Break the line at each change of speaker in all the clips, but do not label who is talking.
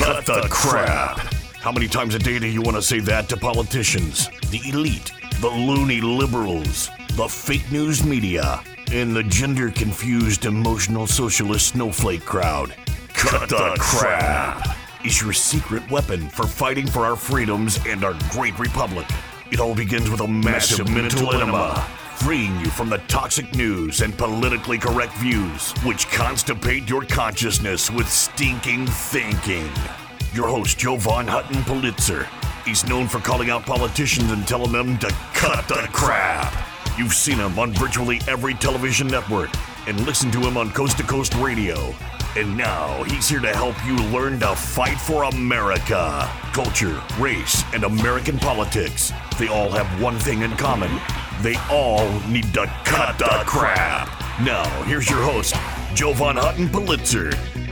Cut the crap. How many times a day do you want to say that to politicians, the elite, the loony liberals, the fake news media, and the gender-confused emotional socialist snowflake crowd? Cut the crap is your secret weapon for fighting for our freedoms and our great republic. It all begins with a massive mental enema, freeing you from the toxic news and politically correct views, which constipate your consciousness with stinking thinking. Your host, Jovan Hutton Pulitzer. He's known for calling out politicians and telling them to cut the crap. You've seen him on virtually every television network and listened to him on Coast to Coast Radio. And now he's here to help you learn to fight for America. Culture, race, and American politics. They all have one thing in common. They all need to cut the crap. Now, here's your host, Jovan Hutton Pulitzer.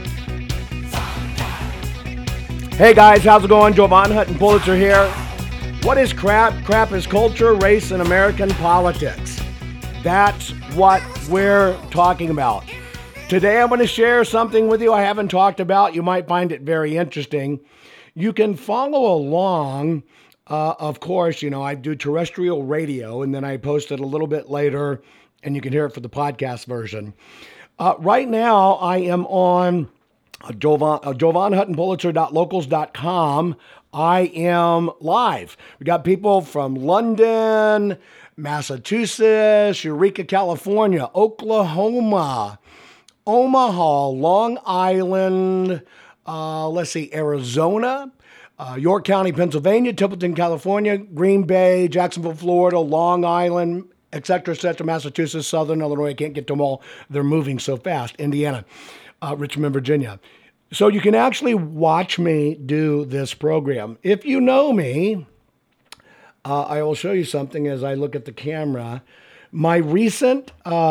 Hey guys, how's it going? Jovan Hutton Pulitzer here. What is crap? Crap is culture, race, and American politics. That's what we're talking about. Today I'm going to share something with you I haven't talked about. You might find it very interesting. You can follow along. Of course, I do terrestrial radio, and then I post it a little bit later, and you can hear it for the podcast version. Right now, I am on JovanHuttonPulitzer.locals.com. I am live. We got people from London, Massachusetts, Eureka, California, Oklahoma, Omaha, Long Island, Arizona, York County, Pennsylvania, Templeton, California, Green Bay, Jacksonville, Florida, Long Island, etc., Massachusetts, Southern Illinois. I can't get to them all. They're moving so fast. Indiana, Richmond, Virginia. So you can actually watch me do this program. If you know me, I will show you something as I look at the camera. My recent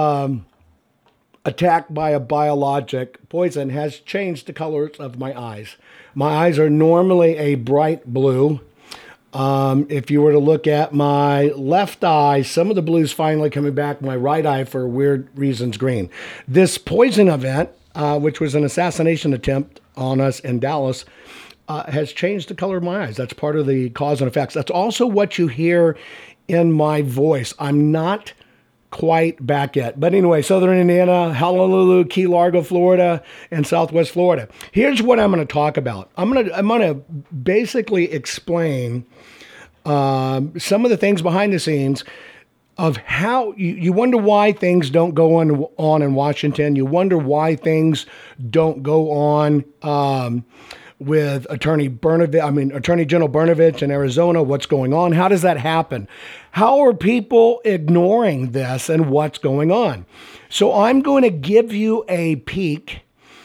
attack by a biologic poison has changed the colors of my eyes. My eyes are normally a bright blue. If you were to look at my left eye, some of the blue's finally coming back. My right eye, for weird reasons, green. This poison event, which was an assassination attempt on us in Dallas, has changed the color of my eyes. That's part of the cause and effects. That's also what you hear in my voice. I'm not quite back yet. But anyway, Southern Indiana, Honolulu, Key Largo, Florida, and Southwest Florida. Here's what I'm going to talk about. I'm going to basically explain some of the things behind the scenes of how you wonder why things don't go on in Washington. You wonder why things don't go on with Attorney General Brnovich in Arizona. What's going on? How does that happen? How are people ignoring this and what's going on? So I'm going to give you a peek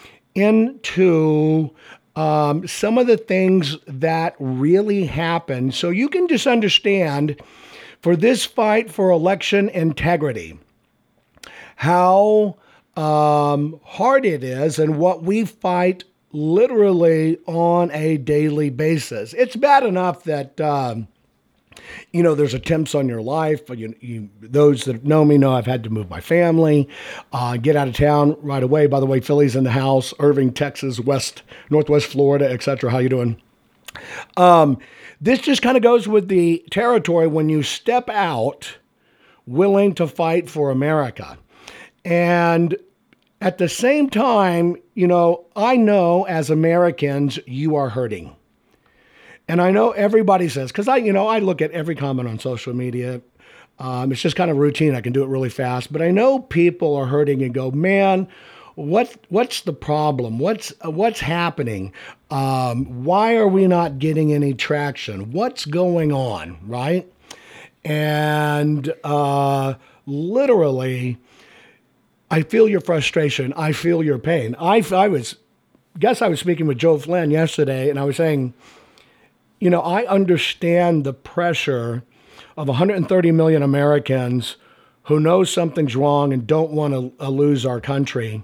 into some of the things that really happen so you can just understand, for this fight for election integrity, how hard it is and what we fight literally on a daily basis. It's bad enough that, there's attempts on your life. Those that know me know I've had to move my family, get out of town right away. By the way, Philly's in the house, Irving, Texas, Northwest Florida, etc. How you doing? This just kind of goes with the territory when you step out willing to fight for America. And at the same time, I know as Americans, you are hurting. And I know everybody says, because I look at every comment on social media. It's just kind of routine. I can do it really fast. But I know people are hurting and go, man, what's the problem? What's happening? Why are we not getting any traction? What's going on, right? And literally, I feel your frustration. I feel your pain. I was speaking with Joe Flynn yesterday, and I was saying, I understand the pressure of 130 million Americans who know something's wrong and don't want to lose our country,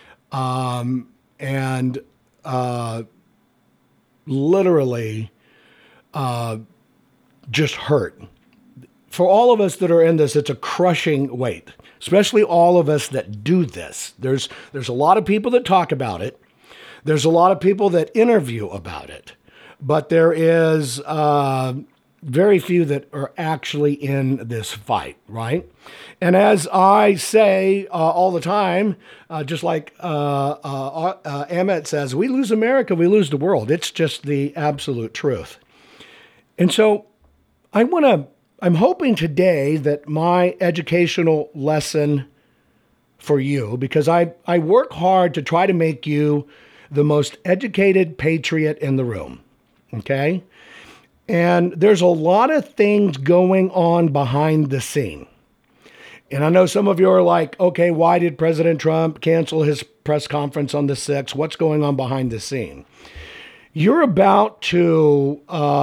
and literally just hurt. For all of us that are in this, it's a crushing weight, especially all of us that do this. There's a lot of people that talk about it. There's a lot of people that interview about it, but there is very few that are actually in this fight, right? And as I say all the time, just like Emmett says, we lose America, we lose the world. It's just the absolute truth. And so I'm hoping today that my educational lesson for you, because I work hard to try to make you the most educated patriot in the room, okay? And there's a lot of things going on behind the scene. And I know some of you are like, okay, why did President Trump cancel his press conference on the 6th? What's going on behind the scene? You're about to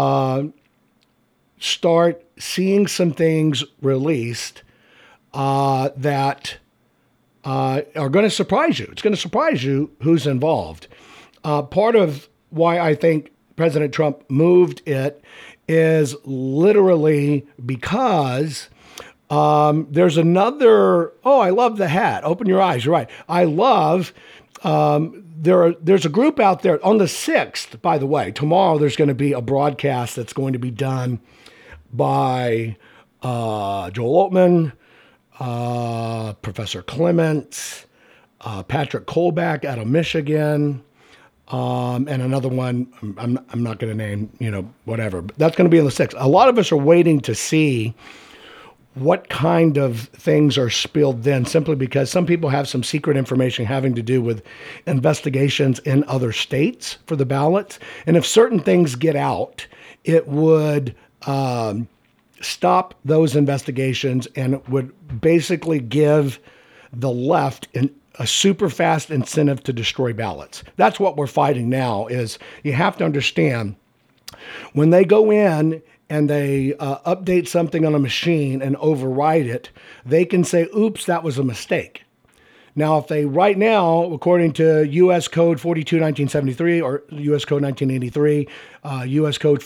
start seeing some things released that are going to surprise you. It's going to surprise you who's involved. Part of why I think President Trump moved it is literally because there's another, I love the hat. Open your eyes. You're right. I love, there's a group out there on the 6th, by the way. Tomorrow there's going to be a broadcast that's going to be done by Joel Oatman, Professor Clements, Patrick Kolbach out of Michigan, and another one I'm not going to name, whatever. But that's going to be on the 6th. A lot of us are waiting to see what kind of things are spilled then, simply because some people have some secret information having to do with investigations in other states for the ballots. And if certain things get out, it would stop those investigations, and it would basically give the left a super fast incentive to destroy ballots. That's what we're fighting now. Is you have to understand, when they go in and they update something on a machine and override it, they can say, oops, that was a mistake. Now, if they, right now, according to U.S. Code 42-1973 or U.S. Code 1983, U.S. Code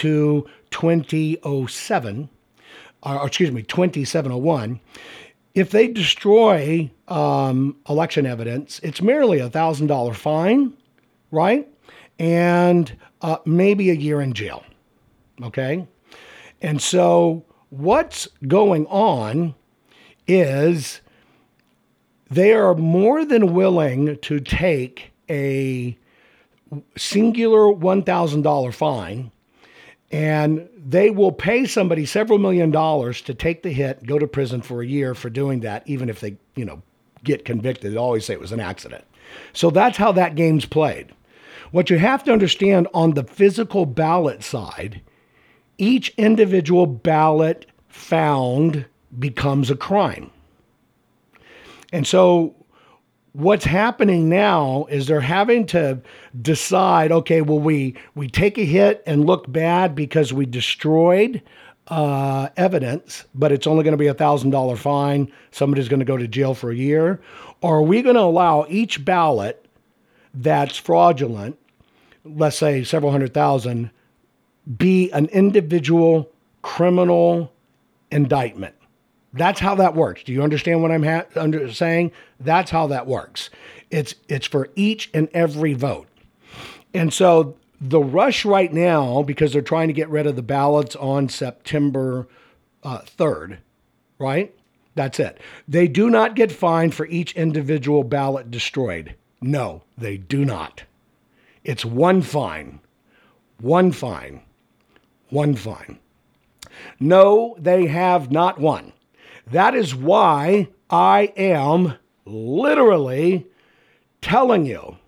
52-2007, or excuse me, 2701, if they destroy election evidence, it's merely a $1,000 fine, right? And maybe a year in jail, okay? And so what's going on is they are more than willing to take a singular $1,000 fine, and they will pay somebody several $1 million to take the hit, go to prison for a year for doing that, even if they, get convicted. They always say it was an accident. So that's how that game's played. What you have to understand on the physical ballot side, each individual ballot found becomes a crime. And so what's happening now is they're having to decide, okay, well, we take a hit and look bad because we destroyed evidence, but it's only going to be a $1,000 fine. Somebody's going to go to jail for a year. Or are we going to allow each ballot that's fraudulent, let's say several hundred thousand, be an individual criminal indictment? That's how that works. Do you understand what I'm saying? That's how that works. It's for each and every vote. And so the rush right now, because they're trying to get rid of the ballots on September 3rd, right? That's it. They do not get fined for each individual ballot destroyed. No, they do not. It's one fine. One fine. One fine. No, they have not won. That is why I am literally telling you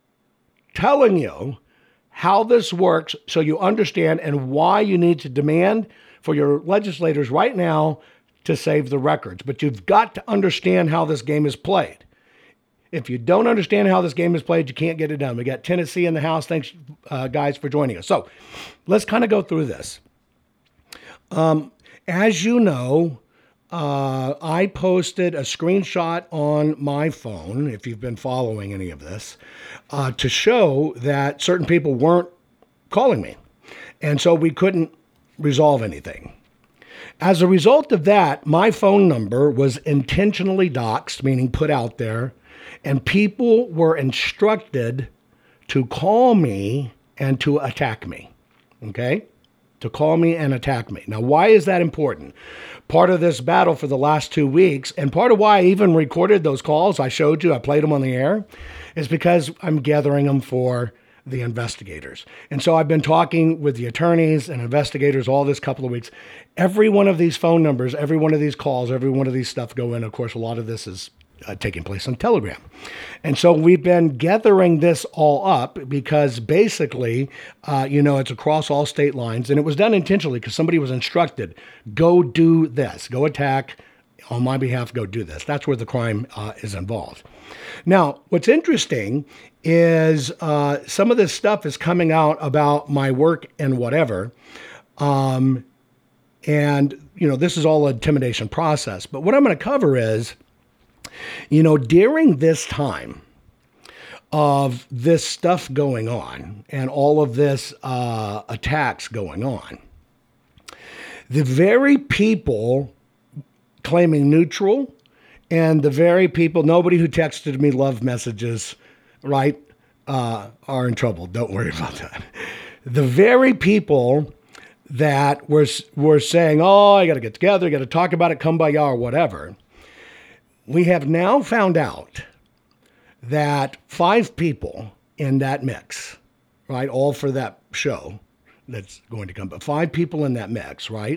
how this works so you understand, and why you need to demand for your legislators right now to save the records. But you've got to understand how this game is played. If you don't understand how this game is played, you can't get it done. We got Tennessee in the house. Thanks, guys, for joining us. So let's kind of go through this. As you know, I posted a screenshot on my phone, if you've been following any of this, to show that certain people weren't calling me. And so we couldn't resolve anything. As a result of that, my phone number was intentionally doxed, meaning put out there, and people were instructed to call me and to attack me. Okay? To call me and attack me. Now, why is that important? Part of this battle for the last 2 weeks, and part of why I even recorded those calls, I showed you, I played them on the air, is because I'm gathering them for the investigators. And so I've been talking with the attorneys and investigators all this couple of weeks. Every one of these phone numbers, every one of these calls, every one of these stuff go in. Of course, a lot of this is taking place on Telegram. And so we've been gathering this all up because basically, it's across all state lines, and it was done intentionally because somebody was instructed, go do this, go attack on my behalf, go do this. That's where the crime is involved. Now, what's interesting is some of this stuff is coming out about my work and whatever. And, this is all an intimidation process. But what I'm going to cover is, during this time of this stuff going on and all of this attacks going on, the very people claiming neutral and the very people, nobody who texted me love messages, right, are in trouble. Don't worry about that. The very people that were saying, oh, I got to get together, I got to talk about it, come by y'all or whatever. We have now found out that 5 people in that mix, right, all for that show that's going to come, but 5 people in that mix, right,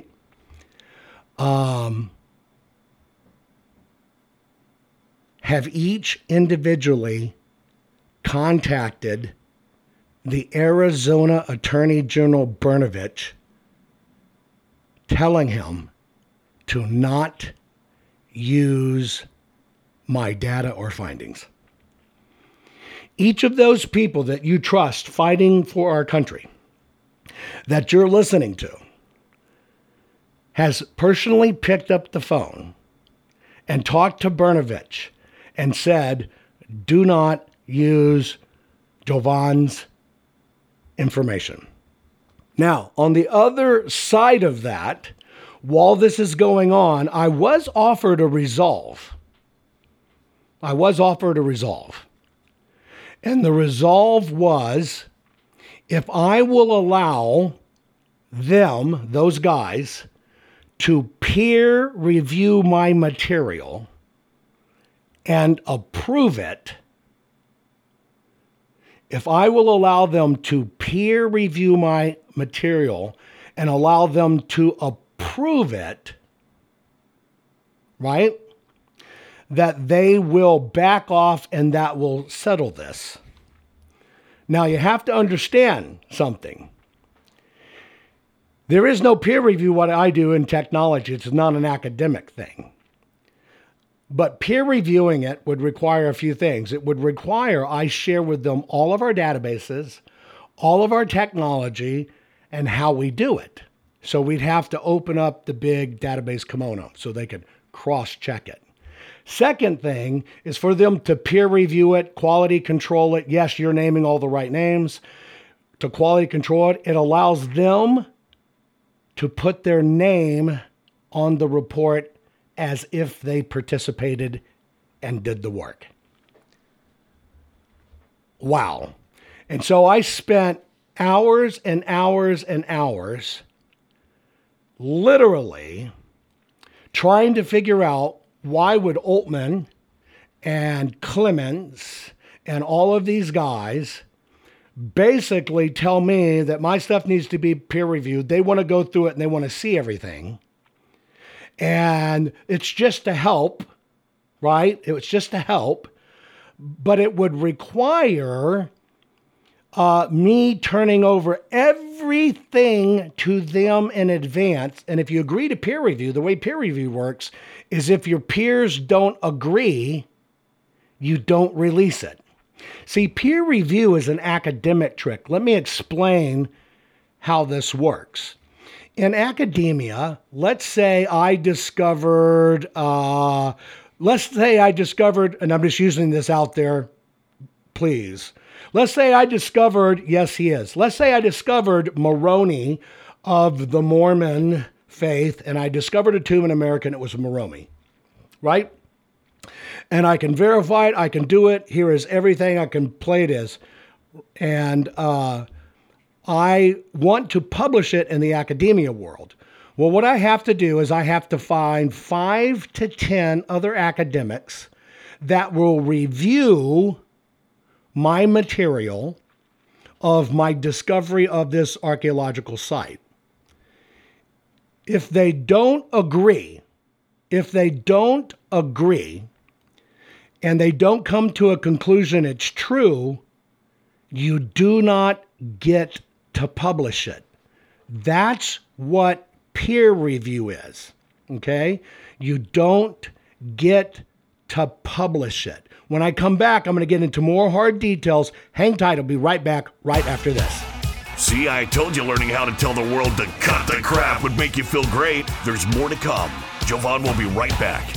have each individually contacted the Arizona Attorney General Brnovich, telling him to not use my data or findings. Each of those people that you trust fighting for our country, that you're listening to, has personally picked up the phone and talked to Brnovich and said, do not use Jovan's information. Now, on the other side of that, while this is going on, I was offered a resolve. And the resolve was, if I will allow them, those guys, to peer review my material and approve it, if I will allow them to peer review my material and allow them to approve it, right, that they will back off and that will settle this. Now, you have to understand something. There is no peer review what I do in technology. It's not an academic thing. But peer reviewing it would require a few things. It would require I share with them all of our databases, all of our technology, and how we do it. So we'd have to open up the big database kimono so they could cross-check it. Second thing is for them to peer review it, quality control it. Yes, you're naming all the right names. To quality control it, it allows them to put their name on the report as if they participated and did the work. Wow. And so I spent hours and hours and hours literally trying to figure out why would Altman and Clemens and all of these guys basically tell me that my stuff needs to be peer reviewed. They want to go through it and they want to see everything. And it's just to help, right? It was just to help, but it would require me turning over everything to them in advance. And if you agree to peer review, the way peer review works is if your peers don't agree, you don't release it. See, peer review is an academic trick. Let me explain how this works. In academia, let's say I discovered, and I'm just using this out there, please. Let's say I discovered, yes, he is. Let's say I discovered Moroni of the Mormon faith, and I discovered a tomb in America, and it was Moroni, right? And I can verify it. I can do it. Here is everything. I can play it as And I want to publish it in the academia world. Well, what I have to do is I have to find 5 to 10 other academics that will review my material of my discovery of this archaeological site. If they don't agree, and they don't come to a conclusion it's true, you do not get to publish it. That's what peer review is, okay? You don't get to publish it. When I come back, I'm going to get into more hard details. Hang tight. I'll be right back right after this.
See, I told you learning how to tell the world to cut the crap would make you feel great. There's more to come. Jovan will be right back.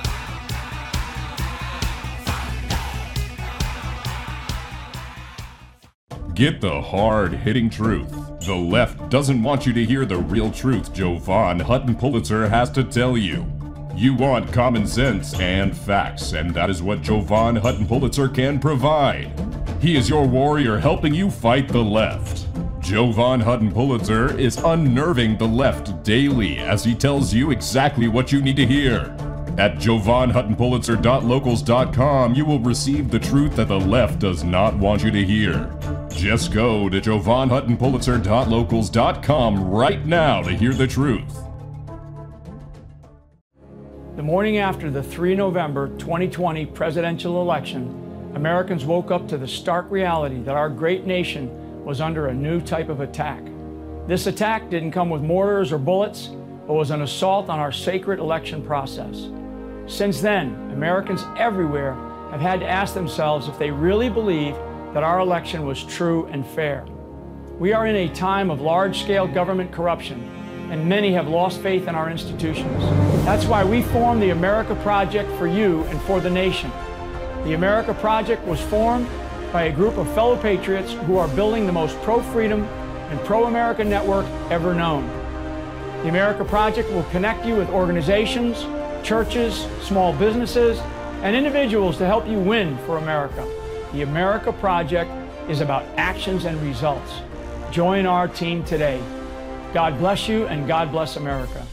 Get the hard-hitting truth. The left doesn't want you to hear the real truth Jovan Hutton Pulitzer has to tell you. You want common sense and facts, and that is what Jovan Hutton Pulitzer can provide. He is your warrior helping you fight the left. Jovan Hutton Pulitzer is unnerving the left daily as he tells you exactly what you need to hear. At JovanHuttonPulitzer.locals.com, you will receive the truth that the left does not want you to hear. Just go to JovanHuttonPulitzer.locals.com right now to hear the truth.
The morning after the 3 November 2020 presidential election, Americans woke up to the stark reality that our great nation was under a new type of attack. This attack didn't come with mortars or bullets, but was an assault on our sacred election process. Since then, Americans everywhere have had to ask themselves if they really believed that our election was true and fair. We are in a time of large-scale government corruption, and many have lost faith in our institutions. That's why we formed the America Project for you and for the nation. The America Project was formed by a group of fellow patriots who are building the most pro-freedom and pro-America network ever known. The America Project will connect you with organizations, churches, small businesses, and individuals to help you win for America. The America Project is about actions and results. Join our team today. God bless you and God bless America.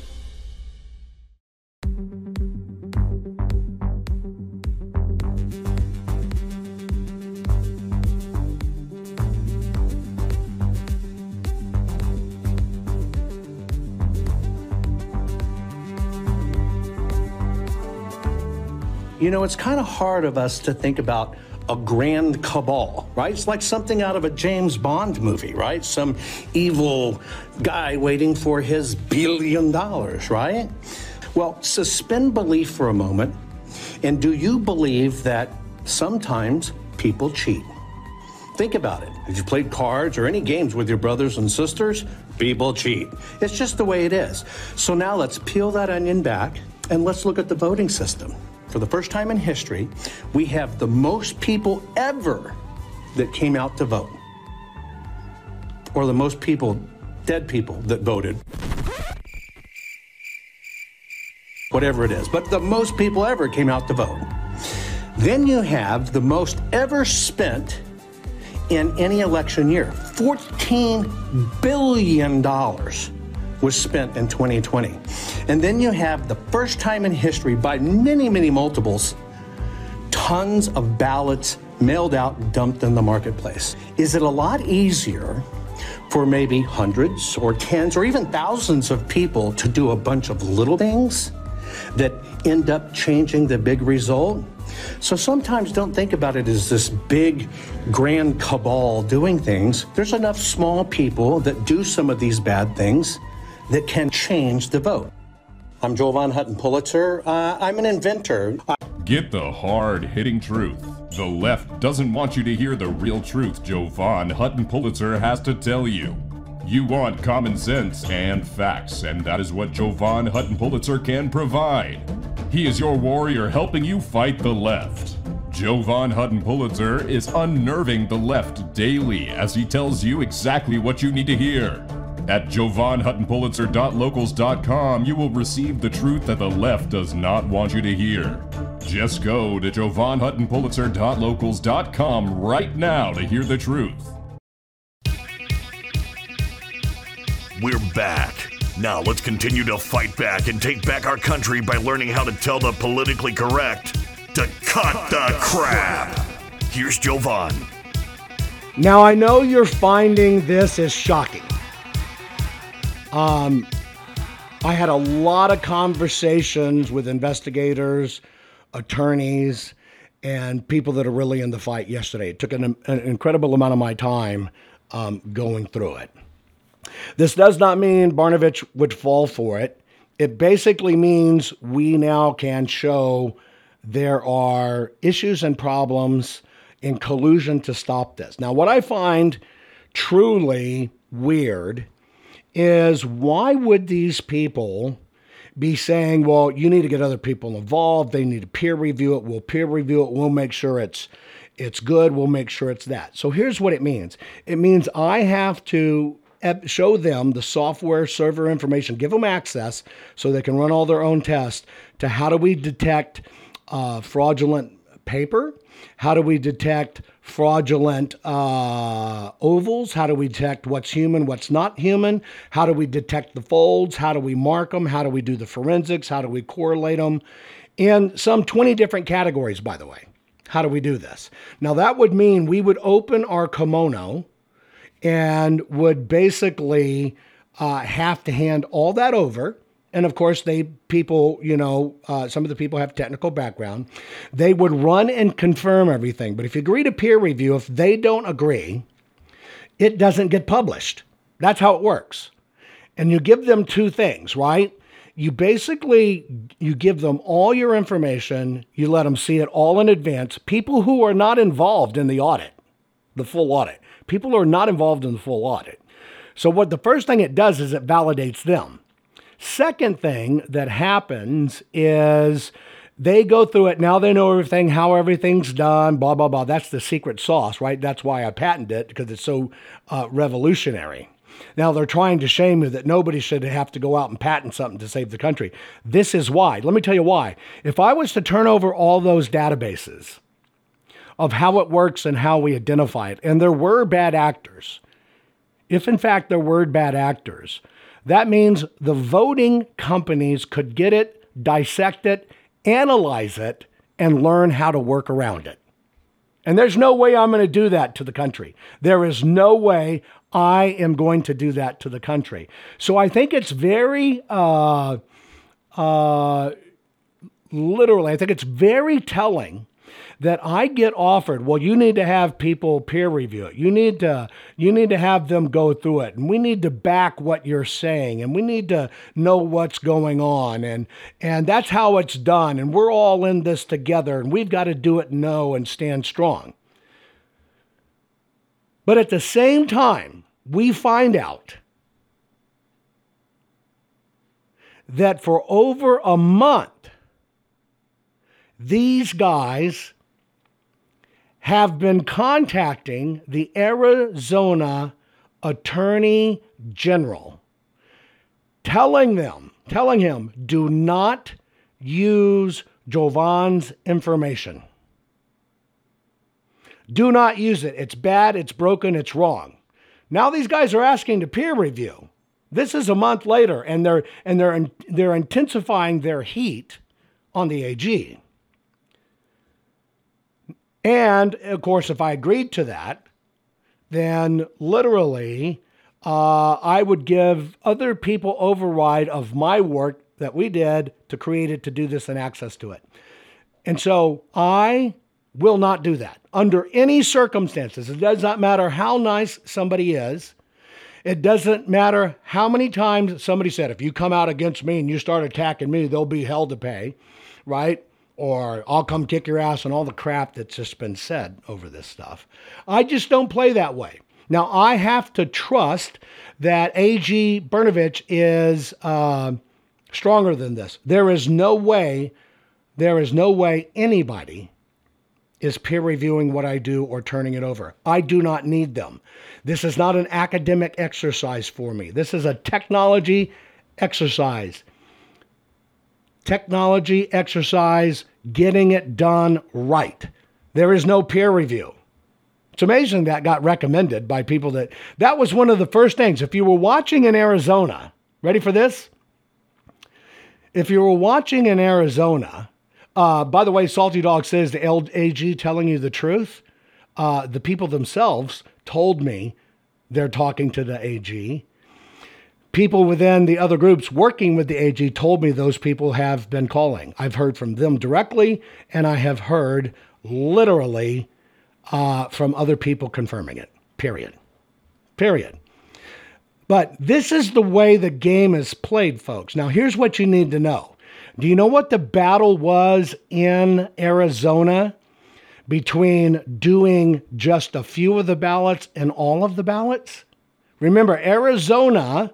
You know, it's kind of hard of us to think about a grand cabal, right? It's like something out of a James Bond movie, right? Some evil guy waiting for his $1 billion, right? Well, suspend belief for a moment. And do you believe that sometimes people cheat? Think about it. If you played cards or any games with your brothers and sisters, people cheat. It's just the way it is. So now let's peel that onion back and let's look at the voting system. For the first time in history, we have the most people ever that came out to vote. Or the most people, dead people, that voted. Whatever it is, but the most people ever came out to vote. Then you have the most ever spent in any election year. $14 billion was spent in 2020. And then you have the first time in history, by many, many multiples, tons of ballots mailed out and dumped in the marketplace. Is it a lot easier for maybe hundreds or tens or even thousands of people to do a bunch of little things that end up changing the big result? So sometimes don't think about it as this big, grand cabal doing things. There's enough small people that do some of these bad things that can change the vote. I'm Jovan Hutton Pulitzer. I'm an inventor.
Get the hard-hitting truth. The left doesn't want you to hear the real truth Jovan Hutton Pulitzer has to tell you. You want common sense and facts, and that is what Jovan Hutton Pulitzer can provide. He is your warrior helping you fight the left. Jovan Hutton Pulitzer is unnerving the left daily as he tells you exactly what you need to hear. At JovanHuttonPulitzer.locals.com, you will receive the truth that the left does not want you to hear. Just go to JovanHuttonPulitzer.locals.com right now to hear the truth.
We're back. Now let's continue to fight back and take back our country by learning how to tell the politically correct to cut the crap. Here's Jovan.
Now, I know you're finding this as shocking. I had a lot of conversations with investigators, attorneys, and people that are really in the fight yesterday. It took an incredible amount of my time going through it. This does not mean Brnovich would fall for it. It basically means we now can show there are issues and problems in collusion to stop this. Now, what I find truly weird is why would these people be saying, well, you need to get other people involved. They need to peer review it. We'll peer review it. We'll make sure it's good. We'll make sure it's that. So here's what it means. It means I have to show them the software server information, give them access so they can run all their own tests to how do we detect fraudulent paper? How do we detect fraudulent ovals? How do we detect what's human, what's not human? How do we detect the folds? How do we mark them? How do we do the forensics? How do we correlate them? In some 20 different categories, by the way. How do we do this? Now, that would mean we would open our kimono and would basically have to hand all that over. And of course, some of the people have technical background. They would run and confirm everything. But if you agree to peer review, if they don't agree, it doesn't get published. That's how it works. And you give them two things, right? You give them all your information. You let them see it all in advance. People who are not involved in the audit, the full audit. People who are not involved in the full audit. So the first thing it does is it validates them. Second thing that happens is they go through it. Now they know everything, how everything's done, blah, blah, blah. That's the secret sauce, right? That's why I patented it, because it's so revolutionary. Now they're trying to shame you that nobody should have to go out and patent something to save the country. This is why. Let me tell you why. If I was to turn over all those databases of how it works and how we identify it, and there were bad actors, if in fact there were bad actors, that means the voting companies could get it, dissect it, analyze it, and learn how to work around it. And there's no way I'm going to do that to the country. There is no way I am going to do that to the country. So I think it's very, literally, I think it's very telling that I get offered, well, you need to have people peer review it. You need to have them go through it. And we need to back what you're saying. And we need to know what's going on. And that's how it's done. And we're all in this together. And we've got to do it, know, and stand strong. But at the same time, we find out that for over a month, these guys have been contacting the Arizona Attorney General, telling him, do not use Jovan's information. Do not use it. It's bad, it's broken, it's wrong. Now these guys are asking to peer review. This is a month later, and they're intensifying their heat on the AG. And, of course, if I agreed to that, then literally I would give other people override of my work that we did to create it, to do this, and access to it. And so I will not do that under any circumstances. It does not matter how nice somebody is. It doesn't matter how many times somebody said, if you come out against me and you start attacking me, there'll be hell to pay, right? Or I'll come kick your ass, and all the crap that's just been said over this stuff. I just don't play that way. Now, I have to trust that AG Brnovich is stronger than this. There is no way anybody is peer reviewing what I do or turning it over. I do not need them. This is not an academic exercise for me. This is a technology exercise. Technology exercise getting it done right. There is no peer review. It's amazing that got recommended by people that was one of the first things. If you were watching in Arizona, ready for this? If you were watching in Arizona, by the way, Salty Dog says the AG telling you the truth. The people themselves told me they're talking to the AG. People within the other groups working with the AG told me those people have been calling. I've heard from them directly, and I have heard literally from other people confirming it, period. But this is the way the game is played, folks. Now, here's what you need to know. Do you know what the battle was in Arizona between doing just a few of the ballots and all of the ballots? Remember, Arizona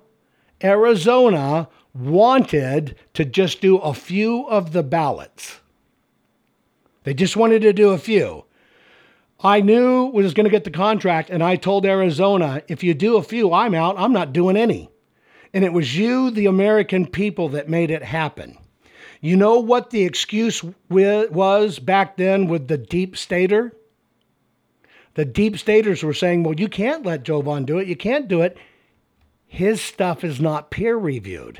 wanted to just do a few of the ballots. They just wanted to do a few. I knew we was going to get the contract, and I told Arizona, if you do a few, I'm out. I'm not doing any. And it was you, the American people, that made it happen. You know what the excuse was back then with the deep stater? The deep staters were saying, well, you can't let Jovan do it. You can't do it. His stuff is not peer reviewed.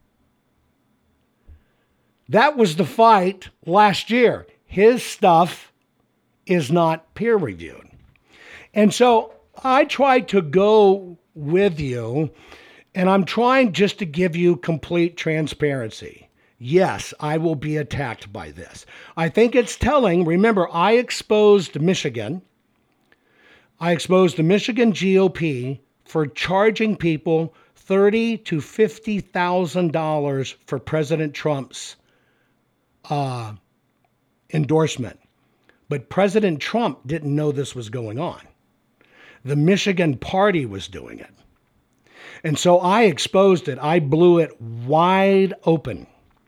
That was the fight last year. His stuff is not peer reviewed. And so I tried to go with you, and I'm trying just to give you complete transparency. Yes, I will be attacked by this. I think it's telling. Remember, I exposed Michigan. I exposed the Michigan GOP for charging people $30,000 to $50,000 for President Trump's endorsement. But President Trump didn't know this was going on. The Michigan party was doing it. And so I exposed it. I blew it wide open.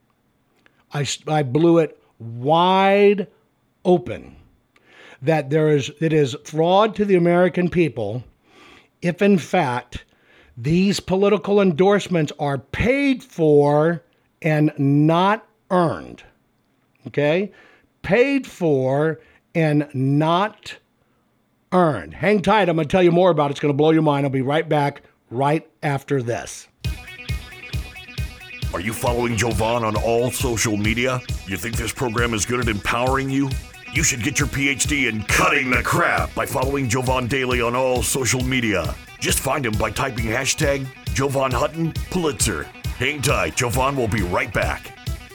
I blew it wide open that it is fraud to the American people if, in fact, these political endorsements are paid for and not earned. Okay? Paid for and not earned. Hang tight. I'm going to tell you more about it. It's going to blow your mind. I'll be right back right after this.
Are you following Jovan on all social media? You think this program is good at empowering you? You should get your PhD in cutting the crap by following Jovan Daily on all social media. Just find him by typing hashtag Jovan Hutton Pulitzer. Hang tight. Jovan will be right back.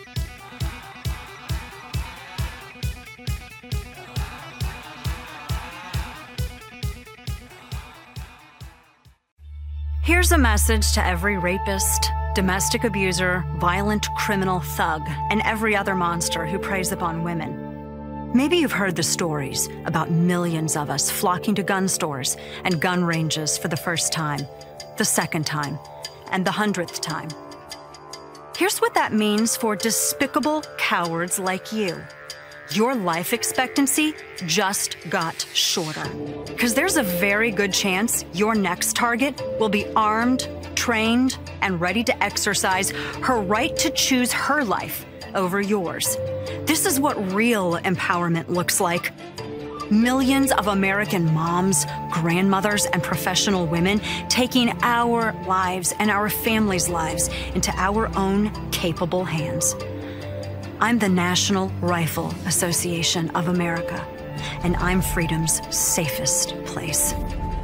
Here's a message to every rapist, domestic abuser, violent criminal thug, and every other monster who preys upon women. Maybe you've heard the stories about millions of us flocking to gun stores and gun ranges for the first time, the second time, and the 100th time. Here's what that means for despicable cowards like you. Your life expectancy just got shorter. Because there's a very good chance your next target will be armed, trained, and ready to exercise her right to choose her life over yours. This is what real empowerment looks like. Millions of American moms, grandmothers, and professional women taking our lives and our families' lives into our own capable hands. I'm the National Rifle Association of America, and I'm freedom's safest place.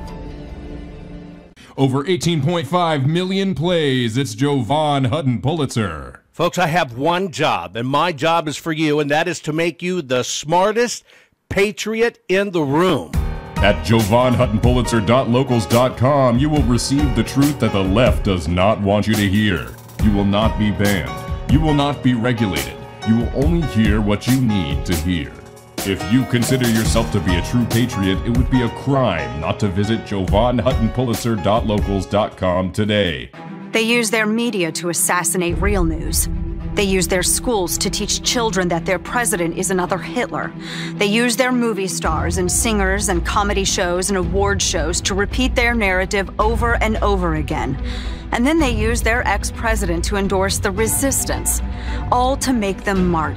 Over 18.5 million plays, it's Jovan Hutton Pulitzer.
Folks, I have one job, and my job is for you, and that is to make you the smartest patriot in the room.
At JovanHuttonPulitzer.locals.com, you will receive the truth that the left does not want you to hear. You will not be banned. You will not be regulated. You will only hear what you need to hear. If you consider yourself to be a true patriot, it would be a crime not to visit JovanHuttonPulitzer.locals.com today.
They use their media to assassinate real news. They use their schools to teach children that their president is another Hitler. They use their movie stars and singers and comedy shows and award shows to repeat their narrative over and over again. And then they use their ex-president to endorse the resistance, all to make them march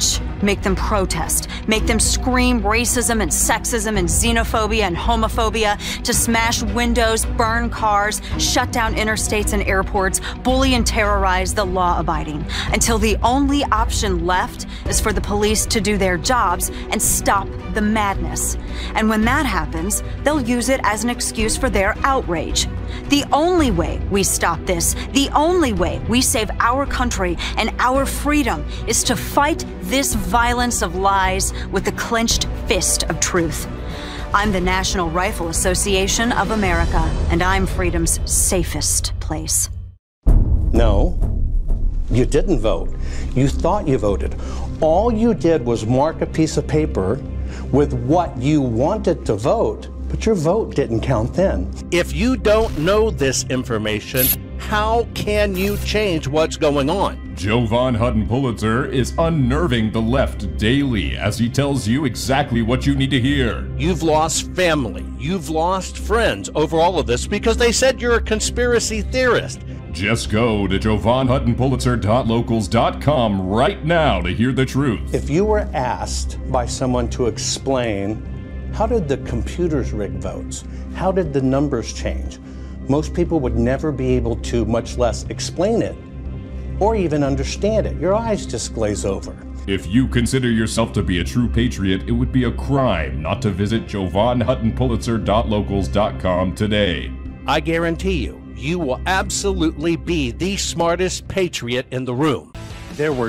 make them protest, make them scream racism and sexism and xenophobia and homophobia, to smash windows, burn cars, shut down interstates and airports, bully and terrorize the law-abiding, until the only option left is for the police to do their jobs and stop the madness. And when that happens, they'll use it as an excuse for their outrage. The only way we stop this, the only way we save our country and our freedom, is to fight this violence of lies with the clenched fist of truth. I'm the National Rifle Association of America, and I'm freedom's safest place.
No, you didn't vote. You thought you voted. All you did was mark a piece of paper with what you wanted to vote, but your vote didn't count then.
If you don't know this information, how can you change what's going on?
Jovan Hutton Pulitzer is unnerving the left daily as he tells you exactly what you need to hear.
You've lost family. You've lost friends over all of this because they said you're a conspiracy theorist.
Just go to jovanhuttonpulitzer.locals.com right now to hear the truth.
If you were asked by someone to explain, how did the computers rig votes? How did the numbers change? Most people would never be able to, much less explain it or even understand it. Your eyes just glaze over.
If you consider yourself to be a true patriot, it would be a crime not to visit jovanhuttonpulitzer.locals.com today.
I guarantee you, you will absolutely be the smartest patriot in the room. There were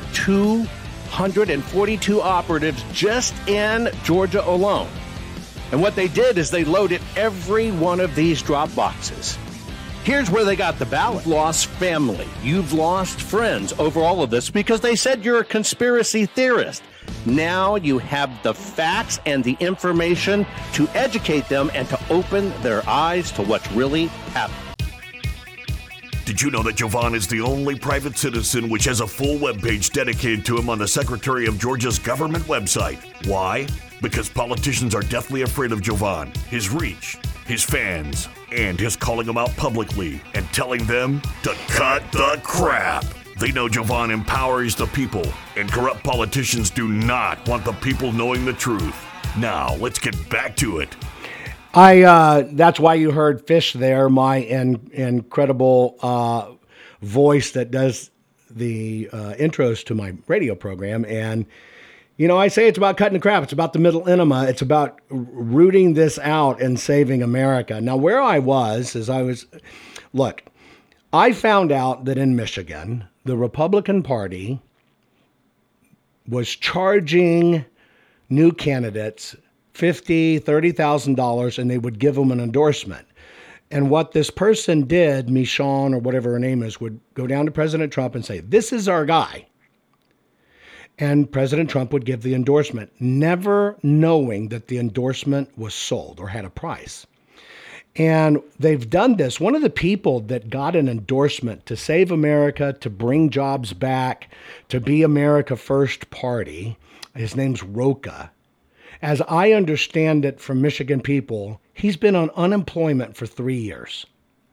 242 operatives just in Georgia alone. And what they did is they loaded every one of these drop boxes. Here's where they got the ballot. You've lost family. You've lost friends over all of this because they said you're a conspiracy theorist. Now you have the facts and the information to educate them and to open their eyes to what's really happening.
Did you know that Jovan is the only private citizen which has a full webpage dedicated to him on the Secretary of Georgia's government website? Why? Because politicians are deathly afraid of Jovan, his reach, his fans, and his calling them out publicly and telling them to cut the crap. They know Jovan empowers the people, and corrupt politicians do not want the people knowing the truth. Now, let's get back to it.
That's why you heard Fish there, my incredible voice that does the intros to my radio program. And, you know, I say it's about cutting the crap. It's about the middle enema. It's about rooting this out and saving America. Now, where I was is look, I found out that in Michigan, the Republican Party was charging new candidates $50,000, $30,000, and they would give them an endorsement. And what this person did, Michonne or whatever her name is, would go down to President Trump and say, "This is our guy." And President Trump would give the endorsement, never knowing that the endorsement was sold or had a price. And they've done this. One of the people that got an endorsement to save America, to bring jobs back, to be America First Party, his name's Rocha. As I understand it from Michigan people, he's been on unemployment for 3 years.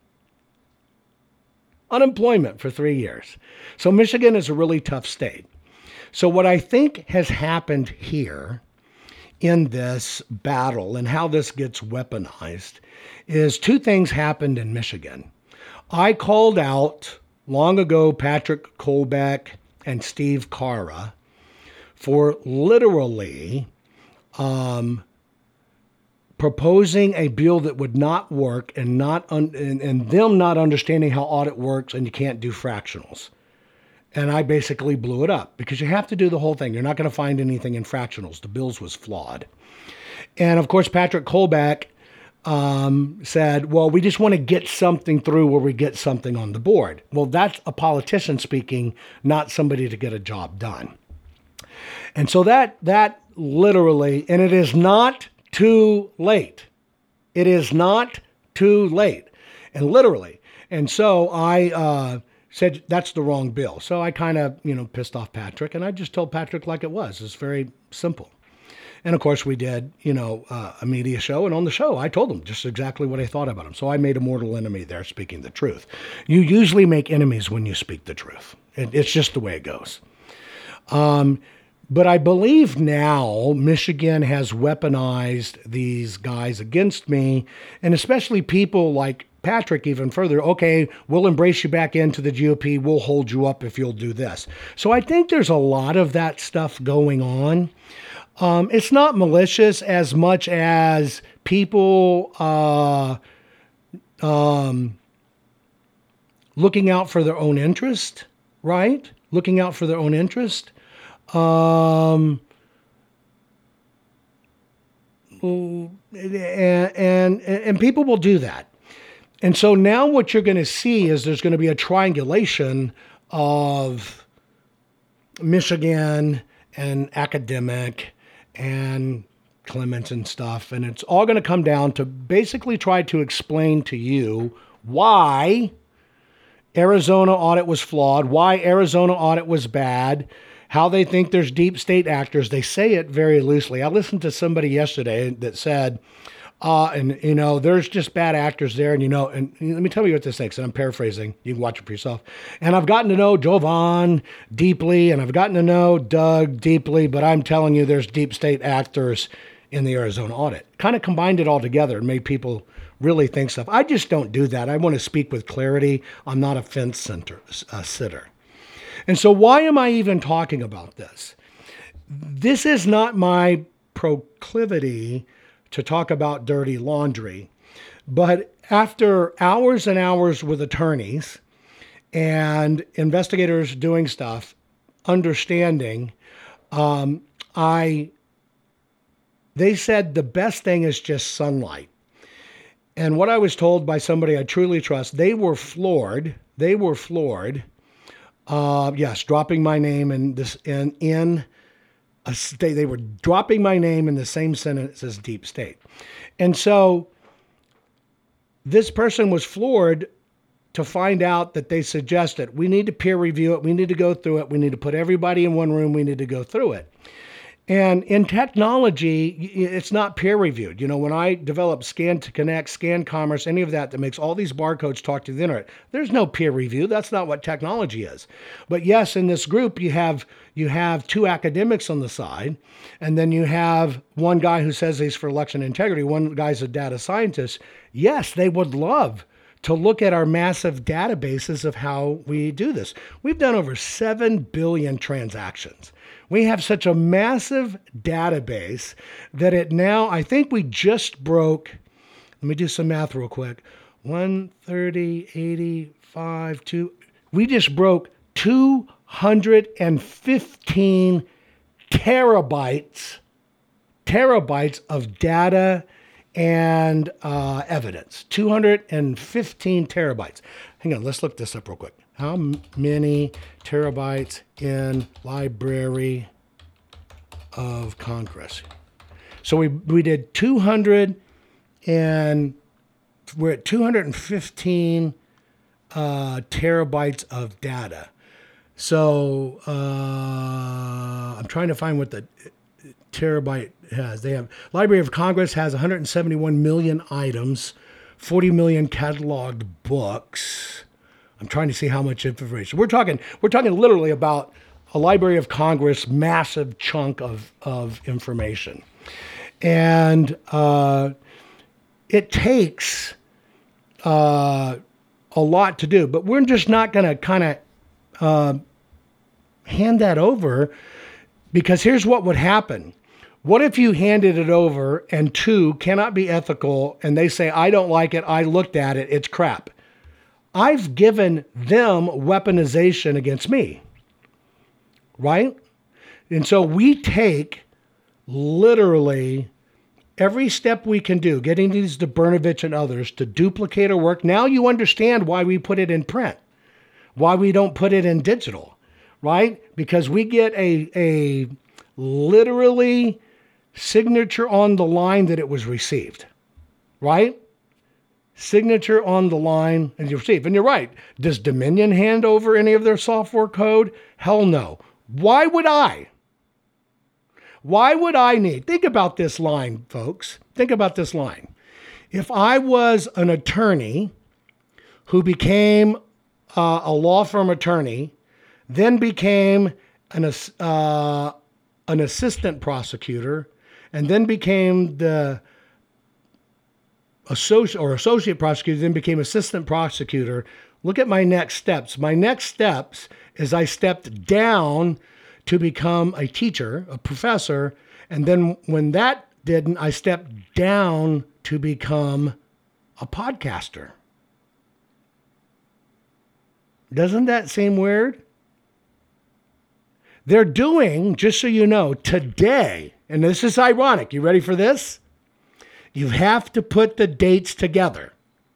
Unemployment for 3 years. So Michigan is a really tough state. So what I think has happened here in this battle and how this gets weaponized is two things happened in Michigan. I called out long ago Patrick Kolbeck and Steve Carra for literally proposing a bill that would not work and them not understanding how audit works, and you can't do fractionals. And I basically blew it up because you have to do the whole thing. You're not going to find anything in fractionals. The bills was flawed. And of course, Patrick Kolbeck said, well, we just want to get something through where we get something on the board. Well, that's a politician speaking, not somebody to get a job done. And so that literally, and it is not too late. It is not too late. And literally. And so I said, that's the wrong bill. So I kind of, pissed off Patrick, and I just told Patrick like it was. It's very simple. And of course we did, a media show, and on the show I told him just exactly what I thought about him. So I made a mortal enemy there speaking the truth. You usually make enemies when you speak the truth. It's just the way it goes. But I believe now Michigan has weaponized these guys against me, and especially people like Patrick even further. Okay, we'll embrace you back into the GOP. We'll hold you up if you'll do this. So I think there's a lot of that stuff going on. It's not malicious as much as people looking out for their own interest, right? Looking out for their own interest. And people will do that. And so now what you're going to see is there's going to be a triangulation of Michigan and academic and Clements and stuff. And it's all going to come down to basically try to explain to you why Arizona audit was flawed, why Arizona audit was bad, how they think there's deep state actors. They say it very loosely. I listened to somebody yesterday that said, there's just bad actors there. And let me tell you what this is, and I'm paraphrasing. You can watch it for yourself. And I've gotten to know Jovan deeply, and I've gotten to know Doug deeply, but I'm telling you, there's deep state actors in the Arizona audit. Kind of combined it all together and made people really think stuff. I just don't do that. I want to speak with clarity. I'm not a fence sitter. And so why am I even talking about this? This is not my proclivity to talk about dirty laundry. But after hours and hours with attorneys and investigators doing stuff, understanding, they said the best thing is just sunlight. And what I was told by somebody I truly trust, they were floored. Yes, dropping my name in this in a state. They were dropping my name in the same sentence as deep state. And so this person was floored to find out that they suggested we need to peer review it. We need to go through it. We need to put everybody in one room. We need to go through it. And in technology, it's not peer reviewed. When I develop Scan to Connect, Scan Commerce, any of that makes all these barcodes talk to the internet, there's no peer review. That's not what technology is. But yes, in this group, you have two academics on the side, and then you have one guy who says he's for election integrity, one guy's a data scientist. Yes, they would love to look at our massive databases of how we do this. We've done over 7 billion transactions. We have such a massive database that I think we just broke, let me do some math real quick, 130, 85, we just broke 215 terabytes of data and evidence. 215 terabytes. Hang on, let's look this up real quick. How many terabytes in Library of Congress? So we did 200 and we're at 215 terabytes of data. So I'm trying to find what the terabyte has. They have Library of Congress has 171 million items, 40 million cataloged books. I'm trying to see how much information. We're talking literally about a Library of Congress, massive chunk of information. And it takes a lot to do, but we're just not going to kind of hand that over, because here's what would happen. What if you handed it over and two cannot be ethical and they say, I don't like it, I looked at it, it's crap. I've given them weaponization against me, right? And so we take literally every step we can do, getting these to Brnovich and others to duplicate our work. Now you understand why we put it in print, why we don't put it in digital, right? Because we get a literally signature on the line that it was received, right? Signature on the line and you receive. And you're right. Does Dominion hand over any of their software code? Hell no. Why would I? Why would I need? Think about this line, folks. Think about this line. If I was an attorney who became a law firm attorney, then became a an assistant prosecutor and then became the associate prosecutor, then became assistant prosecutor. Look at my next steps. My next steps is I stepped down to become a teacher, a professor. And then when that didn't, I stepped down to become a podcaster. Doesn't that seem weird? They're doing, just so you know, today, and this is ironic. You ready for this? You have to put the dates together.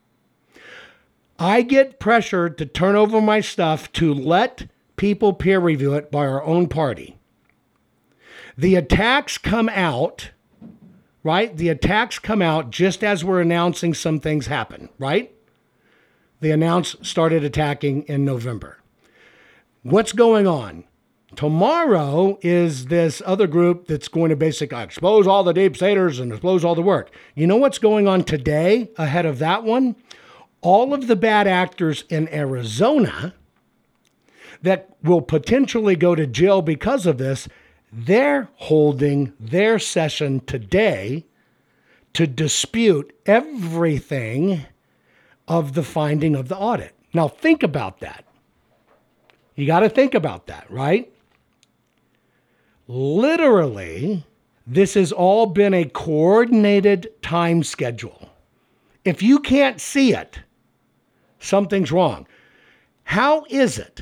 I get pressured to turn over my stuff to let people peer review it by our own party. The attacks come out, right? The attacks come out just as we're announcing some things happen, right? They started attacking in November. What's going on? Tomorrow is this other group that's going to basically expose all the deep staters and expose all the work. You know what's going on today ahead of that one? All of the bad actors in Arizona that will potentially go to jail because of this, they're holding their session today to dispute everything of the finding of the audit. Now think about that. You got to think about that, right? Literally, this has all been a coordinated time schedule. If you can't see it, something's wrong. How is it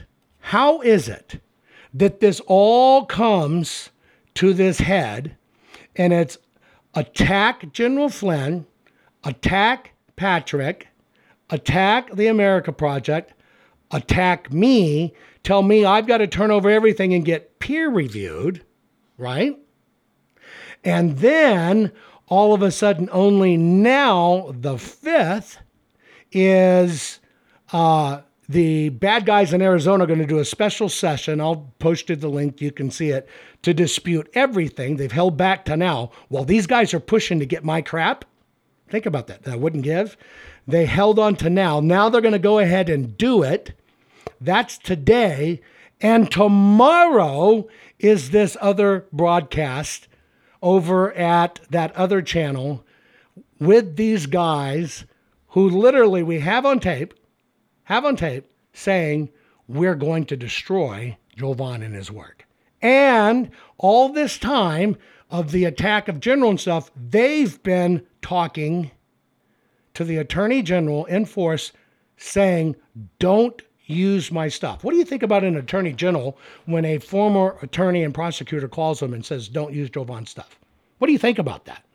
that this all comes to this head and it's attack General Flynn, attack Patrick, attack the America Project, attack me, tell me I've got to turn over everything and get peer reviewed, right? And then all of a sudden, only now the 5th is the bad guys in Arizona are going to do a special session. I'll post you the link. You can see it, to dispute everything they've held back to now. While these guys are pushing to get my crap, think about that I wouldn't give. They held on to now. Now they're going to go ahead and do it. That's today. And tomorrow is this other broadcast over at that other channel with these guys who literally we have on tape saying we're going to destroy Joe Vaughn and his work. And all this time of the attack of General and stuff, they've been talking to the Attorney General in force saying, don't use my stuff. What do you think about an Attorney General when a former attorney and prosecutor calls them and says, don't use Joe Vaughn's stuff? What do you think about that?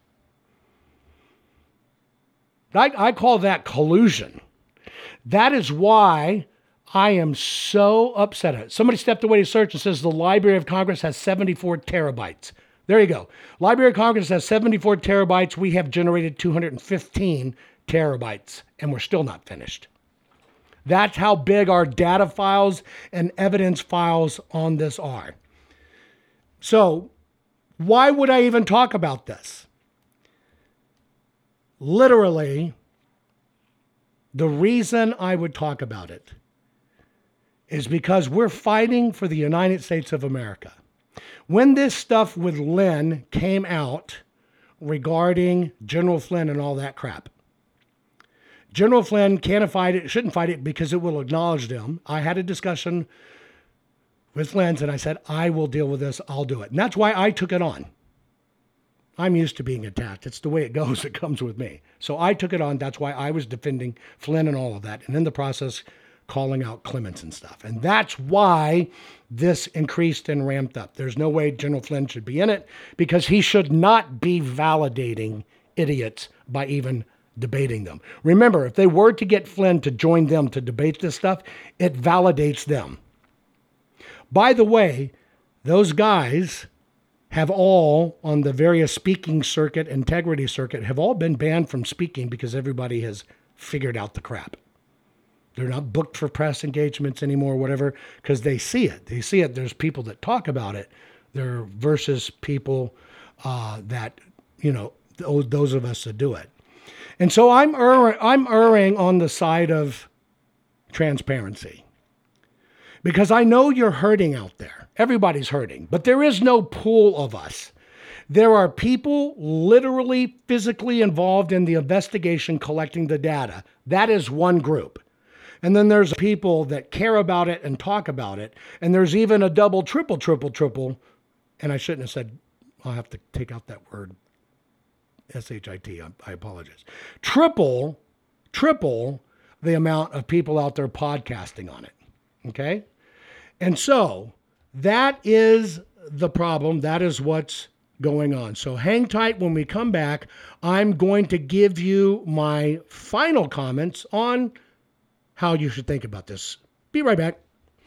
I call that collusion. That is why I am so upset at it. Somebody stepped away to search and says the Library of Congress has 74 terabytes. There you go. Library of Congress has 74 terabytes. We have generated 215 terabytes, and we're still not finished. That's how big our data files and evidence files on this are. So why would I even talk about this? Literally, the reason I would talk about it is because we're fighting for the United States of America. When this stuff with Lynn came out regarding General Flynn and all that crap, General Flynn can't fight it, shouldn't fight it because it will acknowledge them. I had a discussion with Flynn and I said, I will deal with this, I'll do it. And that's why I took it on. I'm used to being attacked. It's the way it goes. It comes with me. So I took it on. That's why I was defending Flynn and all of that. And in the process, calling out Clements and stuff. And that's why this increased and ramped up. There's no way General Flynn should be in it because he should not be validating idiots by even debating them. Remember, if they were to get Flynn to join them to debate this stuff, it validates them. By the way, those guys have all, on the various speaking circuit, integrity circuit, have all been banned from speaking because everybody has figured out the crap. They're not booked for press engagements anymore, whatever, because they see it. They see it. There's people that talk about it. There versus people that, those of us that do it. And so I'm erring on the side of transparency because I know you're hurting out there. Everybody's hurting, but there is no pool of us. There are people literally physically involved in the investigation collecting the data. That is one group. And then there's people that care about it and talk about it. And there's even a double, triple. And I shouldn't have said, I'll have to take out that word, S-H-I-T. I apologize. Triple the amount of people out there podcasting on it. Okay? And so that is the problem. That is what's going on. So hang tight. When we come back, I'm going to give you my final comments on how you should think about this. Be right back.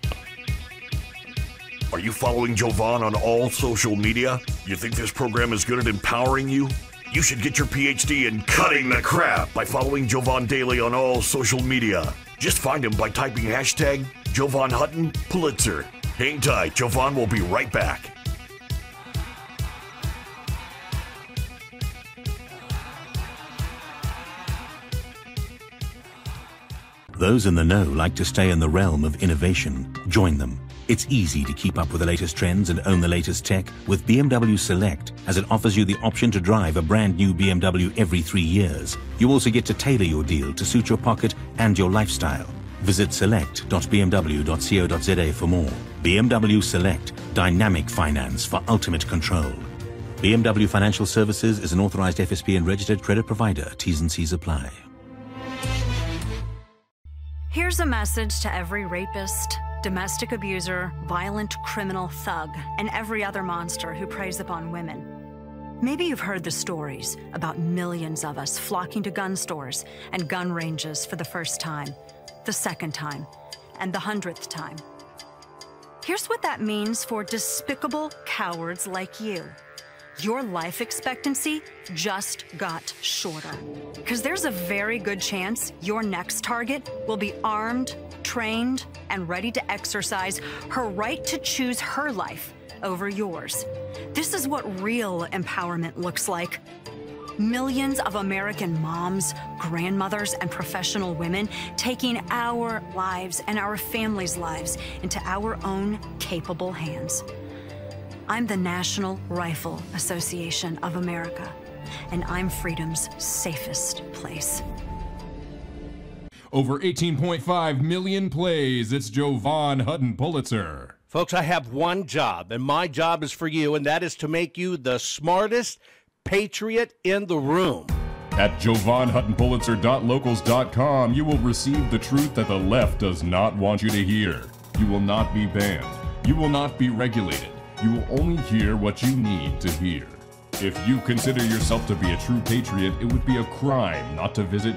Are you following Jovan on all social media? You think this program is good at empowering you? You should get your PhD in cutting the crap by following Jovan Daily on all social media. Just find him by typing hashtag Jovan Hutton Pulitzer. Hang tight, Jovan will be right back.
Those in the know like to stay in the realm of innovation. Join them. It's easy to keep up with the latest trends and own the latest tech with BMW Select, as it offers you the option to drive a brand new BMW every 3 years. You also get to tailor your deal to suit your pocket and your lifestyle. Visit select.bmw.co.za for more. BMW Select, dynamic finance for ultimate control. BMW Financial Services is an authorized FSP and registered credit provider. T's and C's apply.
Here's a message to every rapist, domestic abuser, violent criminal thug, and every other monster who preys upon women. Maybe you've heard the stories about millions of us flocking to gun stores and gun ranges for the first time, the second time, and the 100th time. Here's what that means for despicable cowards like you. Your life expectancy just got shorter. Because there's a very good chance your next target will be armed, trained, and ready to exercise her right to choose her life over yours. This is what real empowerment looks like. Millions of American moms, grandmothers, and professional women taking our lives and our families' lives into our own capable hands. I'm the National Rifle Association of America, and I'm freedom's safest place.
Over 18.5 million plays. It's Jovan Hutton Pulitzer.
Folks, I have one job, and my job is for you, and that is to make you the smartest patriot in the room.
At JovanHuttonPulitzer.locals.com, you will receive the truth that the left does not want you to hear. You will not be banned. You will not be regulated. You will only hear what you need to hear. If you consider yourself to be a true patriot, it would be a crime not to visit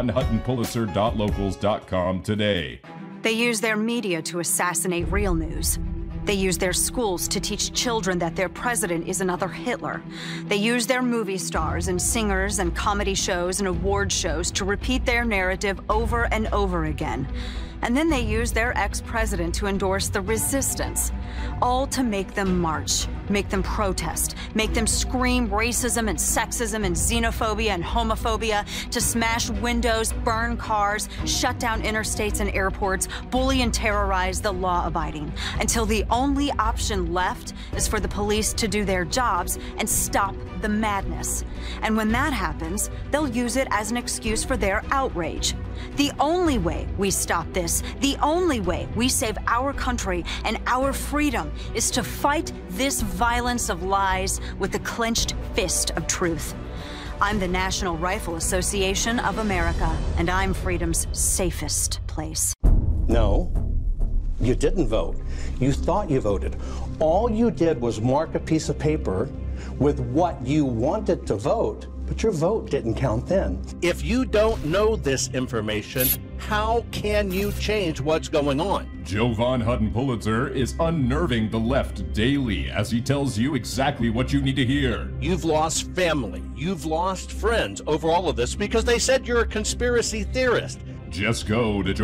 JovanHuttonPulitzer.locals.com today.
They use their media to assassinate real news. They use their schools to teach children that their president is another Hitler. They use their movie stars and singers and comedy shows and award shows to repeat their narrative over and over again. And then they use their ex-president to endorse the resistance, all to make them march, make them protest, make them scream racism and sexism and xenophobia and homophobia, to smash windows, burn cars, shut down interstates and airports, bully and terrorize the law-abiding, until the only option left is for the police to do their jobs and stop the madness. And when that happens, they'll use it as an excuse for their outrage. The only way we stop this, the only way we save our country and our freedom, is to fight this violence of lies with the clenched fist of truth. I'm the National Rifle Association of America, and I'm freedom's safest place.
No, you didn't vote. You thought you voted. All you did was mark a piece of paper with what you wanted to vote, but your vote didn't count then.
If you don't know this information, how can you change what's going on?
Jovan Hutton Pulitzer is unnerving the left daily as he tells you exactly what you need to hear.
You've lost family. You've lost friends over all of this because they said you're a conspiracy theorist.
Just go to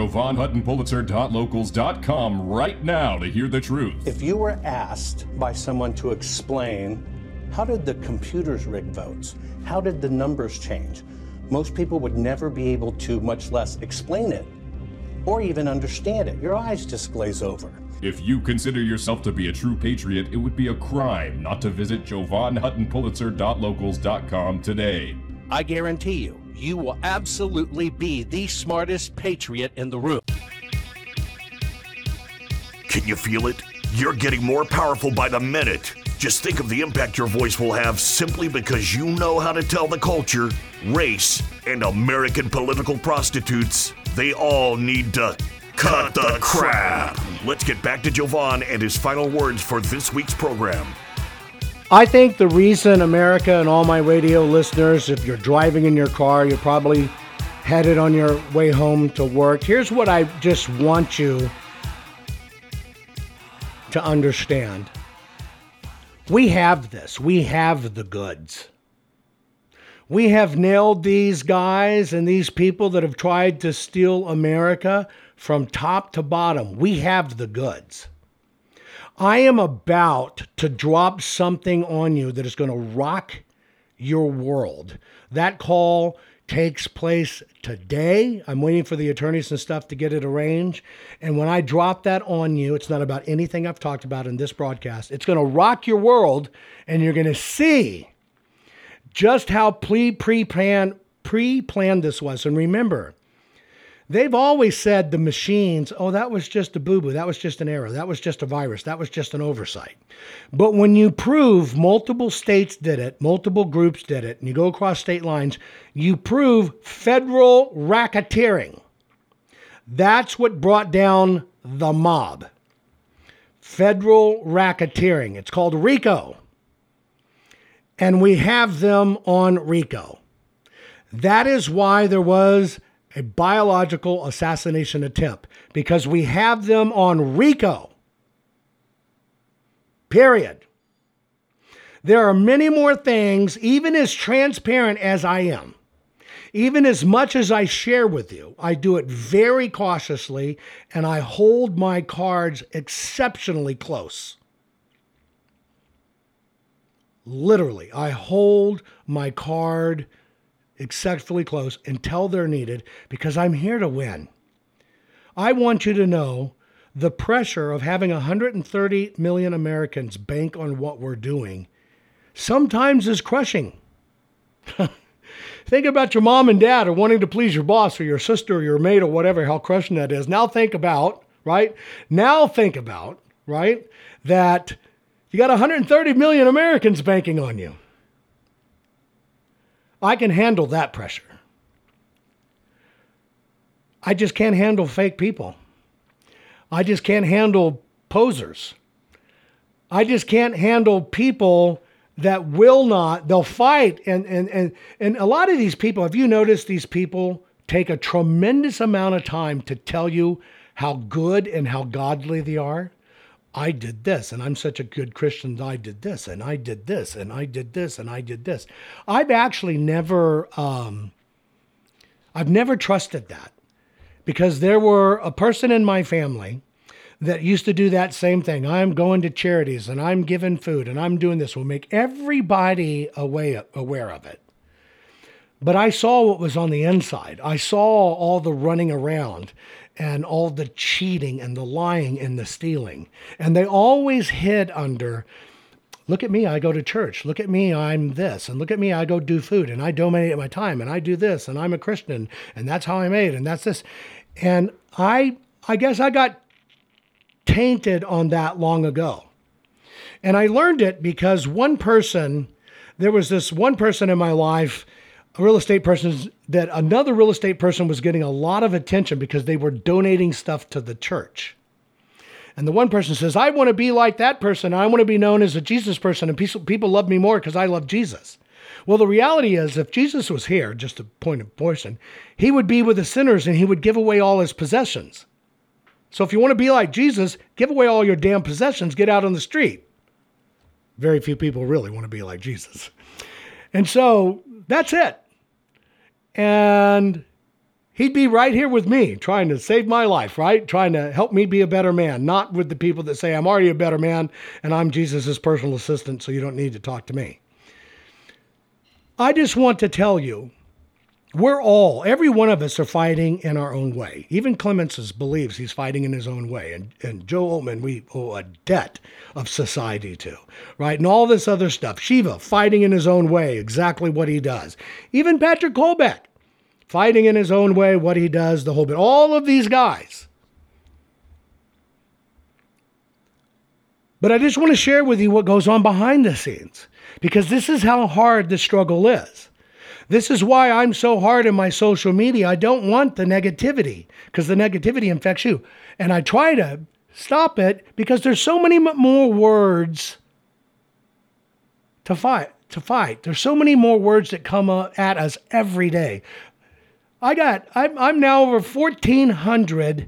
JovanHuttonPulitzer.locals.com right now to hear the truth.
If you were asked by someone to explain, how did the computers rig votes? How did the numbers change? Most people would never be able to, much less explain it. or even understand it. Your eyes just glaze over.
If you consider yourself to be a true patriot, it would be a crime not to visit JovonHuttonPulitzer.locals.com today.
I guarantee you, you will absolutely be the smartest patriot in the room.
Can you feel it? You're getting more powerful by the minute. Just think of the impact your voice will have simply because you know how to tell the culture, race, and American political prostitutes they all need to cut the crap. Let's get back to Jovan and his final words for this week's program.
I think the reason America and all my radio listeners, if you're driving in your car, you're probably headed on your way home to work. Here's what I just want you to understand. We have this. We have the goods. We have nailed these guys and these people that have tried to steal America from top to bottom. We have the goods. I am about to drop something on you that is going to rock your world. That call takes place today. I'm waiting for the attorneys and stuff to get it arranged. And when I drop that on you, it's not about anything I've talked about in this broadcast. It's going to rock your world, and you're going to see just how pre-planned this was. And remember, they've always said the machines, oh, that was just a boo-boo. That was just an error. That was just a virus. That was just an oversight. But when you prove multiple states did it, multiple groups did it, and you go across state lines, you prove federal racketeering. That's what brought down the mob. Federal racketeering. It's called RICO. And we have them on RICO. That is why there was a biological assassination attempt, because we have them on RICO. Period. There are many more things, even as transparent as I am, even as much as I share with you, I do it very cautiously, and I hold my cards exceptionally close. Literally, I hold my card exceptionally close until they're needed, because I'm here to win. I want you to know the pressure of having 130 million Americans bank on what we're doing sometimes is crushing. Think about your mom and dad or wanting to please your boss or your sister or your mate or whatever, how crushing that is. Now think about, right? That you got 130 million Americans banking on you. I can handle that pressure. I just can't handle fake people. I just can't handle posers. I just can't handle people that will not, they'll fight. And a lot of these people, have you noticed these people take a tremendous amount of time to tell you how good and how godly they are? I did this, and I'm such a good Christian. I did this, and I did this, and I did this, and I did this. I've actually never trusted that, because there were a person in my family that used to do that same thing. I'm going to charities, and I'm giving food, and I'm doing this. We'll make everybody aware of it. But I saw what was on the inside. I saw all the running around and all the cheating and the lying and the stealing. And they always hid under, look at me, I go to church. Look at me, I'm this. And look at me, I go do food. And I donate my time. And I do this. And I'm a Christian. And that's how I made. And that's this. And I guess I got tainted on that long ago. And I learned it because there was this one person in my life, a real estate person, that another real estate person was getting a lot of attention because they were donating stuff to the church. And the one person says, I want to be like that person. I want to be known as a Jesus person, and people love me more because I love Jesus. Well, the reality is, if Jesus was here, just a point of portion, he would be with the sinners and he would give away all his possessions. So if you want to be like Jesus, give away all your damn possessions, get out on the street. Very few people really want to be like Jesus. And so that's it. And he'd be right here with me, trying to save my life, right? Trying to help me be a better man, not with the people that say I'm already a better man and I'm Jesus' personal assistant, so you don't need to talk to me. I just want to tell you Every one of us are fighting in our own way. Even Clemens believes he's fighting in his own way. And Joe Oltmann, we owe a debt of society to, right? And all this other stuff. Shiva, fighting in his own way, exactly what he does. Even Patrick Colbeck, fighting in his own way, what he does, the whole bit. All of these guys. But I just want to share with you what goes on behind the scenes, because this is how hard the struggle is. This is why I'm so hard in my social media. I don't want the negativity, because the negativity infects you. And I try to stop it because there's so many more words to fight. There's so many more words that come at us every day. I'm now over 1,400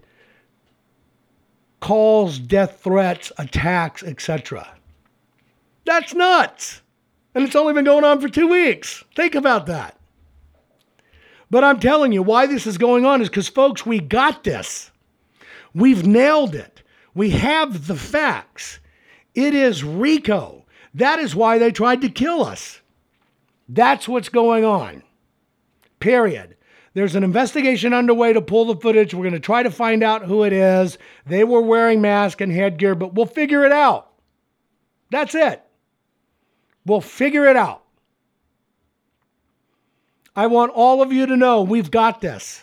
calls, death threats, attacks, etc. That's nuts. And it's only been going on for 2 weeks. Think about that. But I'm telling you why this is going on is because, folks, we got this. We've nailed it. We have the facts. It is RICO. That is why they tried to kill us. That's what's going on. Period. There's an investigation underway to pull the footage. We're going to try to find out who it is. They were wearing masks and headgear, but we'll figure it out. That's it. We'll figure it out. I want all of you to know we've got this.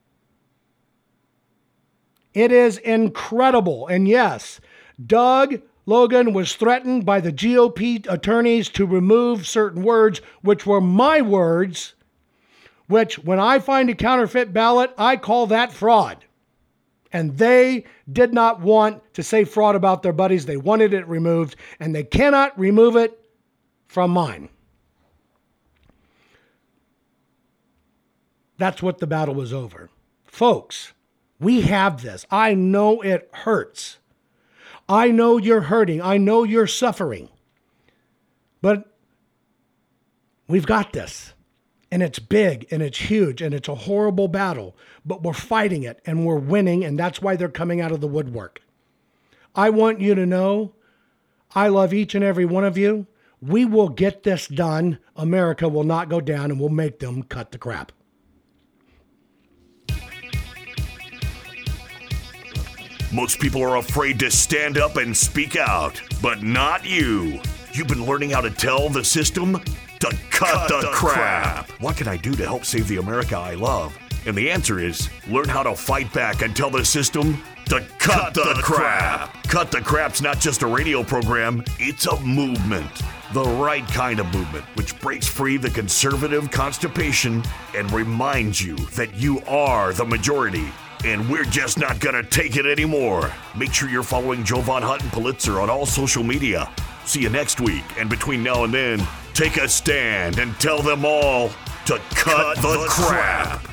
It is incredible. And yes, Doug Logan was threatened by the GOP attorneys to remove certain words, which were my words, which when I find a counterfeit ballot, I call that fraud. And they did not want to say fraud about their buddies. They wanted it removed, and they cannot remove it from mine. That's what the battle was over. Folks, we have this. I know it hurts. I know you're hurting. I know you're suffering. But we've got this. And it's big and it's huge and it's a horrible battle. But we're fighting it and we're winning, and that's why they're coming out of the woodwork. I want you to know I love each and every one of you. We will get this done. America will not go down, and we'll make them cut the crap.
Most people are afraid to stand up and speak out, but not you. You've been learning how to tell the system to cut the crap. What can I do to help save the America I love? And the answer is learn how to fight back and tell the system to cut the crap. Cut the Crap's not just a radio program, it's a movement. The right kind of movement, which breaks free the conservative constipation and reminds you that you are the majority. And we're just not gonna take it anymore. Make sure you're following Jovan Hutton Pulitzer on all social media. See you next week, and between now and then, take a stand and tell them all to cut the crap.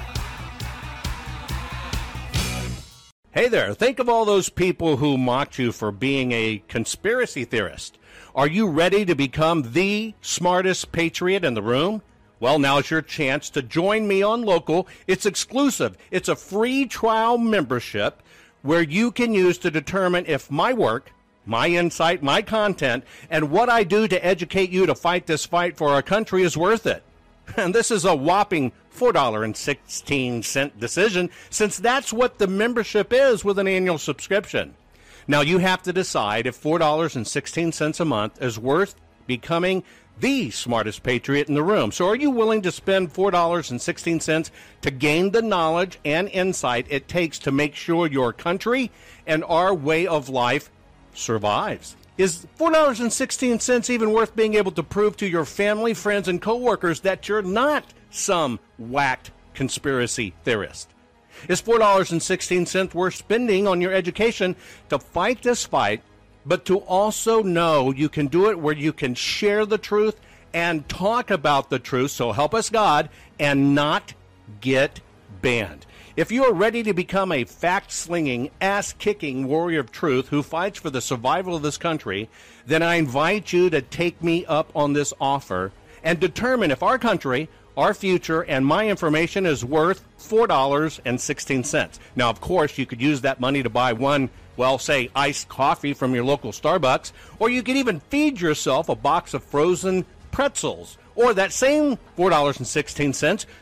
Hey there, think of all those people who mocked you for being a conspiracy theorist. Are you ready to become the smartest patriot in the room? Well, now's your chance to join me on Local. It's exclusive. It's a free trial membership where you can use to determine if my work, my insight, my content, and what I do to educate you to fight this fight for our country is worth it. And this is a whopping $4.16 decision, since that's what the membership is with an annual subscription. Now, you have to decide if $4.16 a month is worth becoming the smartest patriot in the room. So are you willing to spend $4.16 to gain the knowledge and insight it takes to make sure your country and our way of life survives? Is $4.16 even worth being able to prove to your family, friends, and coworkers that you're not some whacked conspiracy theorist? Is $4.16 worth spending on your education to fight this fight, but to also know you can do it where you can share the truth and talk about the truth, so help us God, and not get banned? If you are ready to become a fact-slinging, ass-kicking warrior of truth who fights for the survival of this country, then I invite you to take me up on this offer and determine if our country, our future, and my information is worth $4.16. Now, of course, you could use that money to buy one, well, say, iced coffee from your local Starbucks, or you could even feed yourself a box of frozen pretzels. Or that same $4.16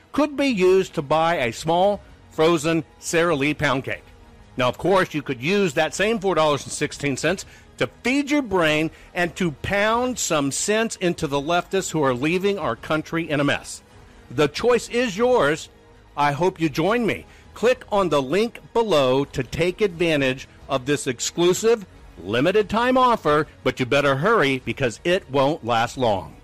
could be used to buy a small frozen Sara Lee pound cake. Now, of course, you could use that same $4.16 to feed your brain and to pound some sense into the leftists who are leaving our country in a mess. The choice is yours. I hope you join me. Click on the link below to take advantage of this exclusive, limited time offer, but you better hurry because it won't last long.